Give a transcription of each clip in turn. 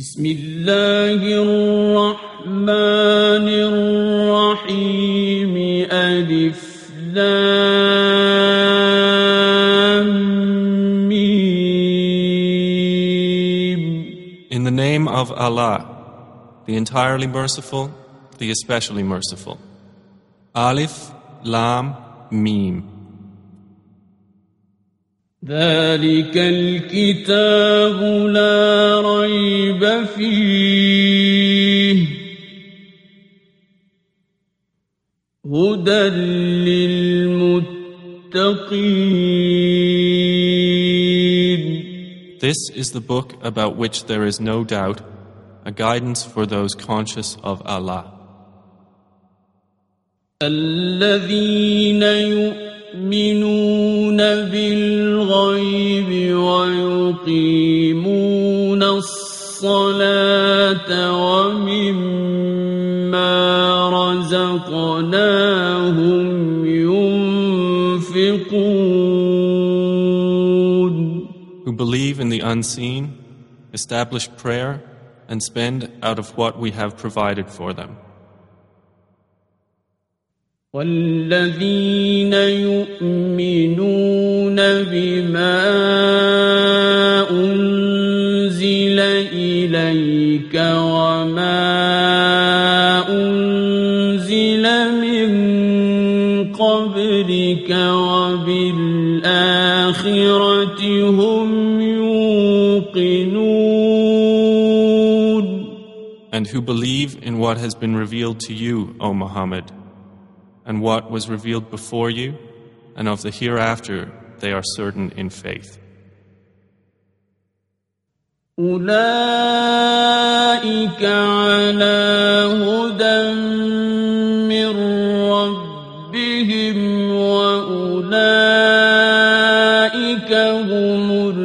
بسم الله الرحمن الرحيم ألف لام ميم. In the name of Allah, the entirely merciful, the especially merciful. Alif, Lam, Mim. ذلك الكتاب لا ريب فيه هدى للمتقين. This is the book about which there is no doubt, a guidance for those conscious of Allah. الذين يؤمنون بالغيب ويقيمون الصلاة ومما رزقناهم ينفقون. Who believe in the unseen, establish prayer, and spend out of what we have provided for them. والذين يؤمنون بما أنزل إليك وما أنزل من قبلك وبالآخرة هم يوقنون. And who believe in what has been revealed to you, O Muhammad, and what was revealed before you, and of the hereafter they are certain in faith. أولئك على هدى من ربهم وأولئك هم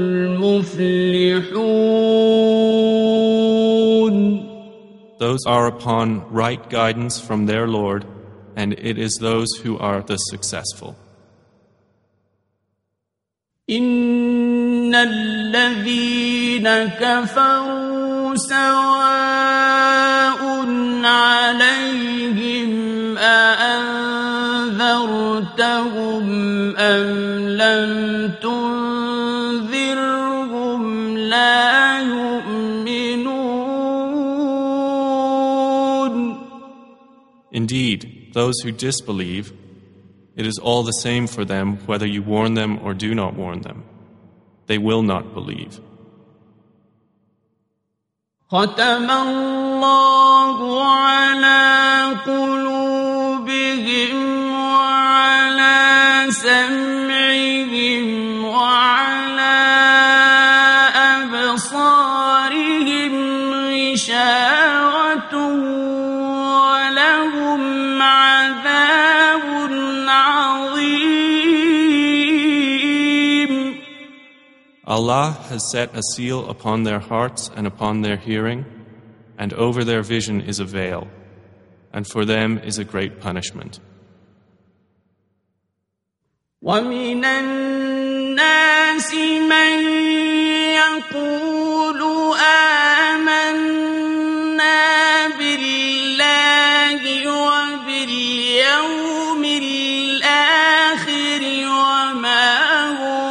المفلحون. Those are upon right guidance from their Lord, and it is those who are the successful. إن الذين كفروا سواء عليهم أأنذرتهم أم لم تنذرهم لا يؤمنون. Indeed, those who disbelieve, it is all the same for them whether you warn them or do not warn them. They will not believe. ختم الله على قلوبهم وعلى سمعهم وعلى أبصارهم غشاوة ولهم عذاب عظيم. Allah has set a seal upon their hearts and upon their hearing, and over their vision is a veil, and for them is a great punishment. ومن الناس من يقول آمنا بالله وباليوم الآخر وما هم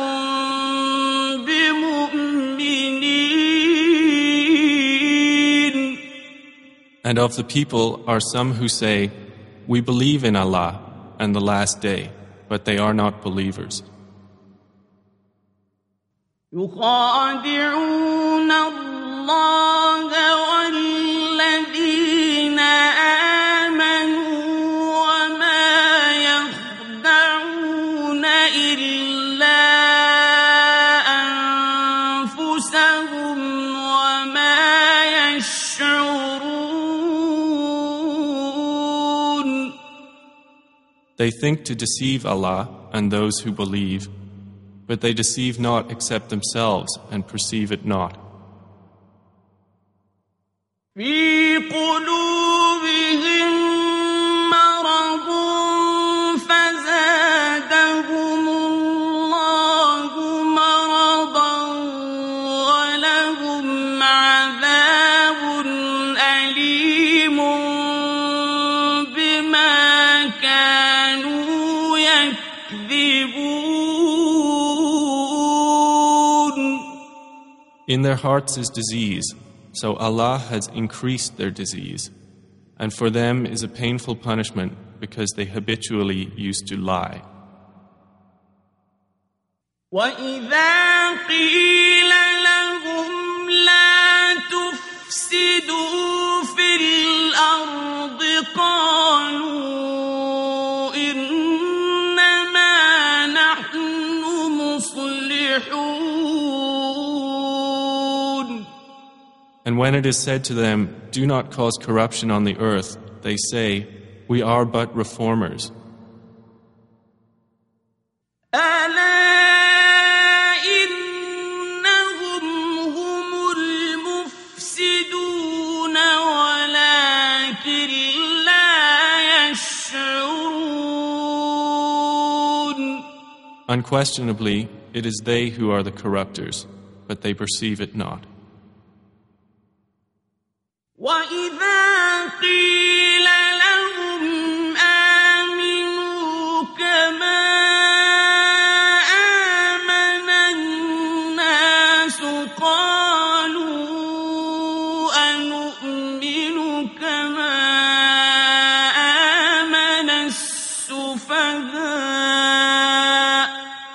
بمؤمنين. And of the people are some who say, "We believe in Allah and the last day," but they are not believers. يخادعون الله والذين آمنوا وما يخدعون إلا أنفسهم وما يشعرون. They think to deceive Allah and those who believe, but they deceive not except themselves and perceive it not. في قلوبهم مرض فزادهم الله مرضا ولهم عذاب In their hearts is disease, so Allah has increased their disease, and for them is a painful punishment because they habitually used to lie. وَإِذَا قِيلَ لَهُمْ لَا تُفْسِدُوا فِي الْأَرْضِ قَالُوا إِنَّمَا نَحْنُ مُصْلِحُونَ. And when it is said to them, "Do not cause corruption on the earth," they say, "We are but reformers." Unquestionably, it is they who are the corrupters, but they perceive it not. وَإِذَا قِيلَ لَهُمْ آمِنُوا كَمَا آمَنَ النَّاسُ قَالُوا أَنُؤْمِنُ كَمَا آمَنَ السُّفَهَاءُ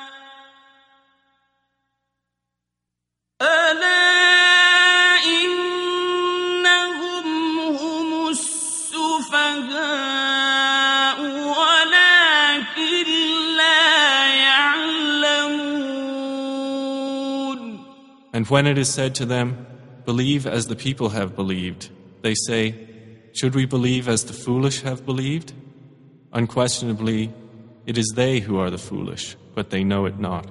And when it is said to them, "Believe as the people have believed," they say, "Should we believe as the foolish have believed?" Unquestionably, it is they who are the foolish, but they know it not.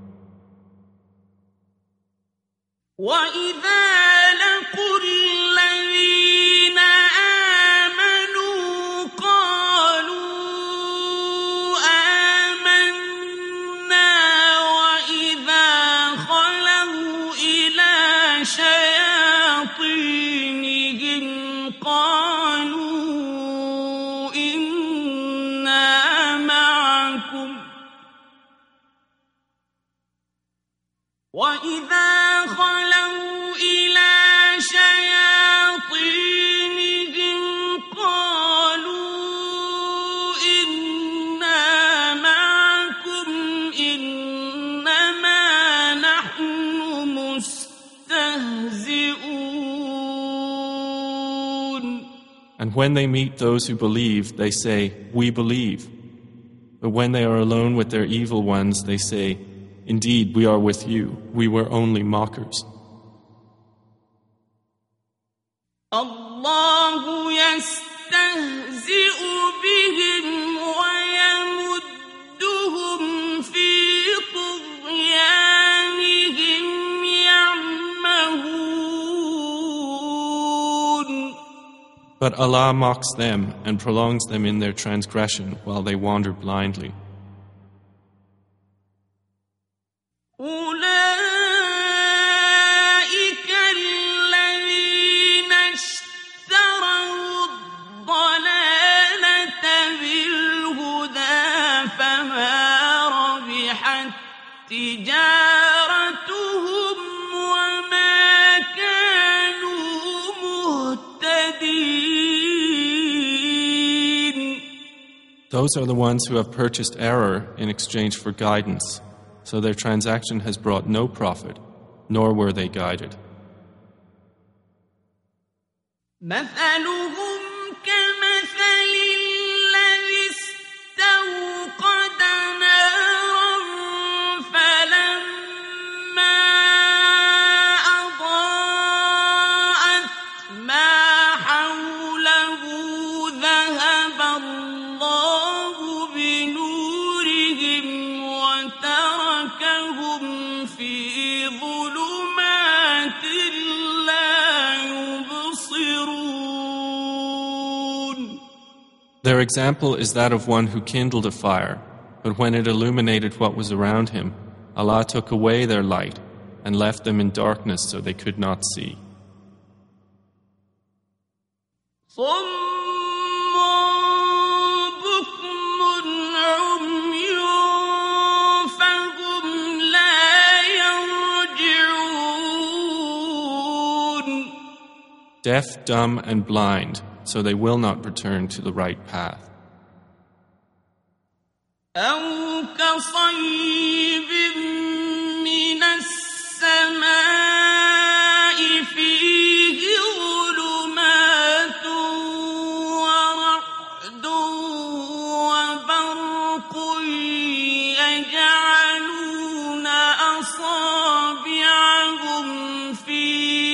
وَإِذَا لَقُوا الَّذِينَ آمَنُوا قَالُوا آمَنَّا وَإِذَا خَلَوْا إِلَى شَيَاطِينِهِمْ قَالُوا إِنَّا مَعَكُمْ وَإِذَا خَلَوْا إِلَى شَيَاطِينِهِمْ قَالُوا إِنَّا مَعَكُمْ إِنَّمَا نَحْنُ مُسْتَهْزِئُونَ. And when they meet those who believe, they say, "We believe." But when they are alone with their evil ones, they say, "Indeed, we are with you. We were only mockers." الله يستهزئ بهم ويمدهم في طغيانهم يعمهون. But Allah mocks them and prolongs them in their transgression while they wander blindly. أولئك الذين اشتروا الضلالة بالهدى فما ربحت تجارتهم وما كانوا مهتدين. Those are the ones who have purchased error in exchange for guidance. So their transaction has brought no profit, nor were they guided. مثلهم كمثل الذي استوقد نارا فلما أضاءت ما حوله ذهب الله بنورهم وتركهم في ظلمات لا يبصرون. Their example is that of one who kindled a fire, but when it illuminated what was around him, Allah took away their light and left them in darkness so they could not see. deaf, dumb, and blind, so they will not return to the right path. أو كصيب من السماء فيه ظلمات ورعد وبرق يجعلون أصابعهم في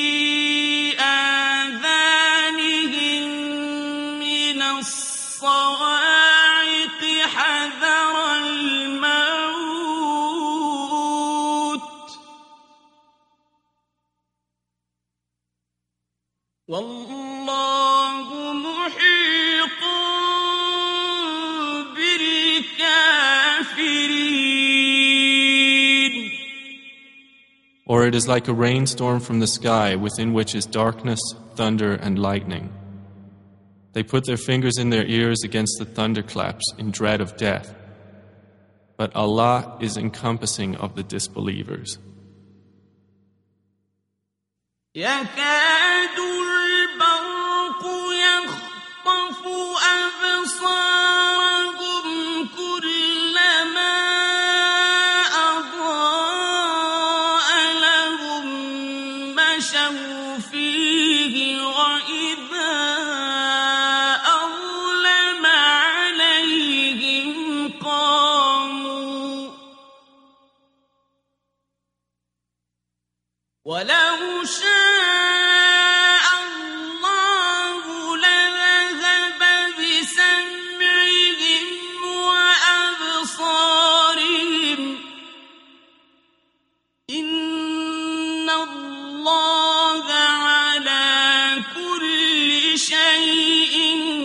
آذانهم من الصواعق حذر الموت والله محيط بالكافرين. Or it is like a rainstorm from the sky within which is darkness, thunder, and lightning. They put their fingers in their ears against the thunderclaps in dread of death. But Allah is encompassing of the disbelievers. يكاد البرق يخطف أبصارهم كلما أضاء لهم مشوا فيه وإذا أظلم عليهم قاموا ولو شاء الله لذهب بسمعهم وأبصارهم إن الله على كل شيء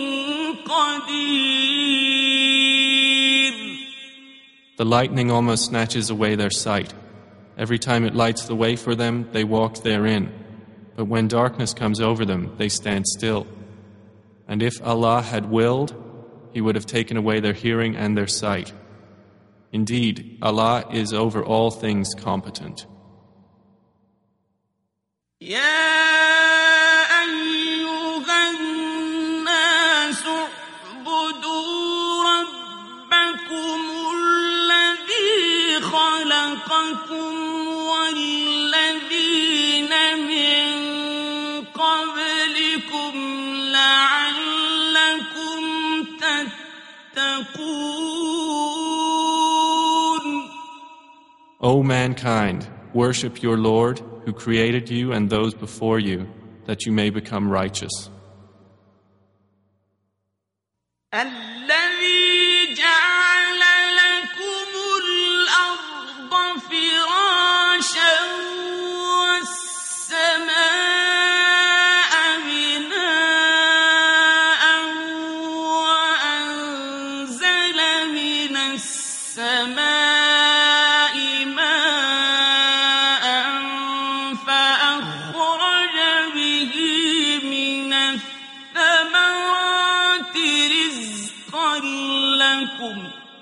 قدير. The lightning almost snatches away their sight. Every time it lights the way for them, they walk therein. But when darkness comes over them, they stand still. And if Allah had willed, He would have taken away their hearing and their sight. Indeed, Allah is over all things competent. يا أيها الناس اعبدوا ربكم الذي خلقكم والذين من قبلكم لعلكم تتقون. O mankind, worship your Lord, who created you and those before you, that you may become righteous. الذي جعل لكم الأرض فراشا والسماء بناء وأنزل من السماء ماء فأخرج به من الثمرات رزقا لكم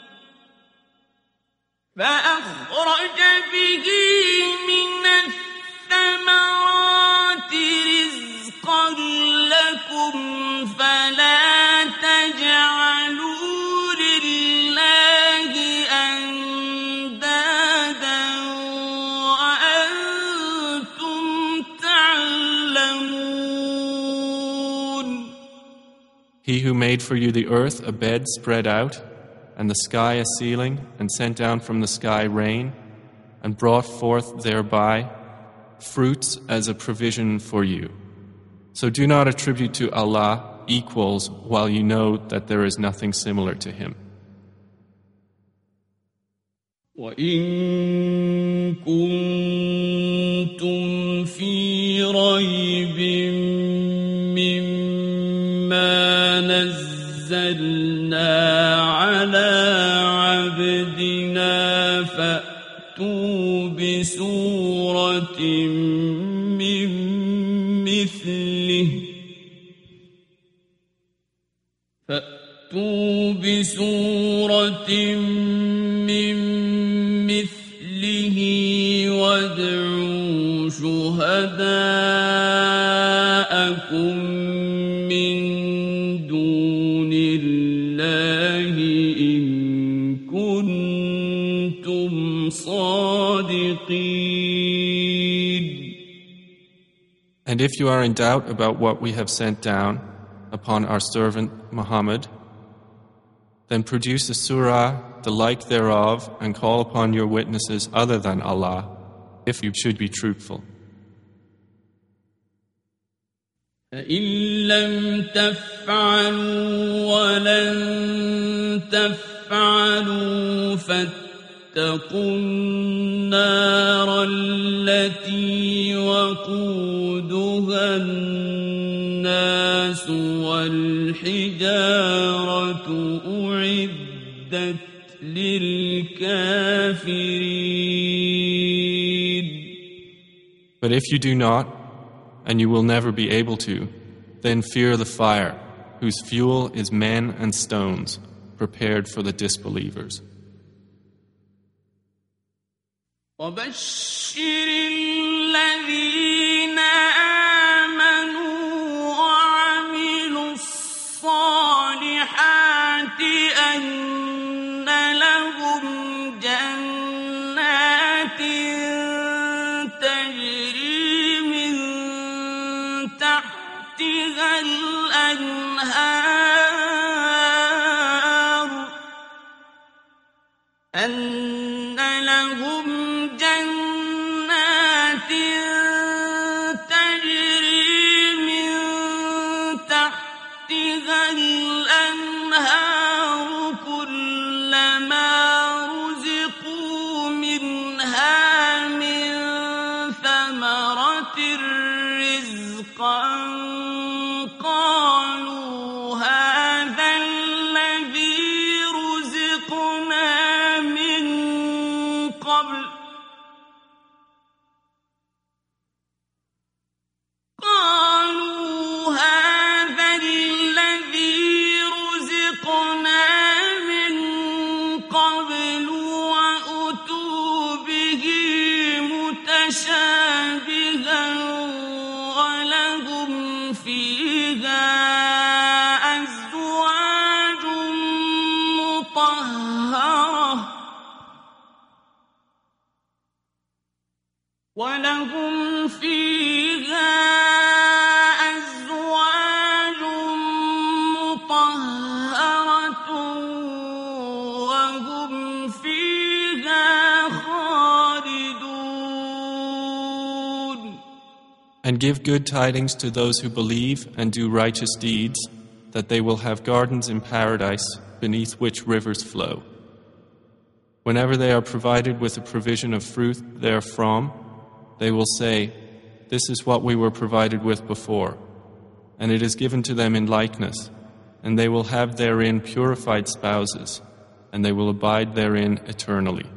فلا تجعلوا لله أندادا وأنتم تعلمون. He who made for you the earth a bed spread out, and the sky a ceiling, and sent down from the sky rain, and brought forth thereby fruits as a provision for you. So do not attribute to Allah equals while you know that there is nothing similar to Him. وَإِن كُنتُمْ فِي رَيْبٍ مِّمَّا نَزَّلْنَا عَلَىٰ عَبْدِنَا فَأْتُوا بِسُورَةٍ من مثله وادعوا شهداءكم لكم من دون الله إن كنتم صادقين. And if you are in doubt about what we have sent down upon our servant Muhammad, then produce a surah, the like thereof, and call upon your witnesses other than Allah, if you should be truthful. فإن لم تفعلوا ولن تفعلوا فاتقوا النار التي وقودها الناس والحجارة أعدت للكافرين. But if you do not, and you will never be able to, then fear the fire, whose fuel is men and stones, prepared for the disbelievers. وَبَشِّرِ الَّذِينَ آمَنُوا وَعَمِلُوا الصَّالِحَاتِ أَنَّ لَهُمْ جَنَّاتٍ تَجْرِي مِن تَحْتِهَا الْأَنْهَارُ أَنَّ لَهُمْ جَنَّاتٍ تَجْرِي مِن تَحْتِهَا الْأَنْهَارُ كُلَّمَا رُزِقُوا مِنْهَا مِن ثَمَرَةٍ رِّزْقًا قَالُوا هَٰذَا الَّذِي رُزِقْنَا مِن قَبْلُ وَأُتُوا بِهِ مُتَشَابِهًا وَلَهُمْ فِيهَا أَزْوَاجٌ مُّطَهَّرَةٌ وَهُمْ فِيهَا خَالِدُونَ. And give good tidings to those who believe and do righteous deeds, that they will have gardens in paradise beneath which rivers flow. Whenever they are provided with a provision of fruit therefrom, they will say, "This is what we were provided with before," and it is given to them in likeness, and they will have therein purified spouses, and they will abide therein eternally.